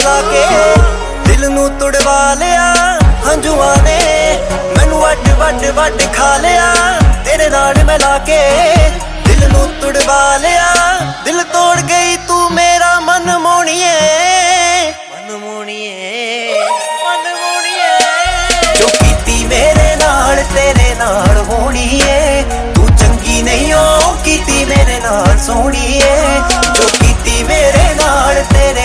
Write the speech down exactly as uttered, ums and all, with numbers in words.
मिला के दिल नू तुड़वा लिया हंजुआ ने मैनू वड वड वड खा लिया तेरे नाल मिला के दिल नू तुड़वा लिया दिल तोड़ गई तू मेरा मन मोणिए मन मोणिए मन मोणिए जो कीती मेरे नाल तेरे नाल होनी है तू चंगी नहीं हो कीती मेरे नाल सोहणी है जो कीती मेरे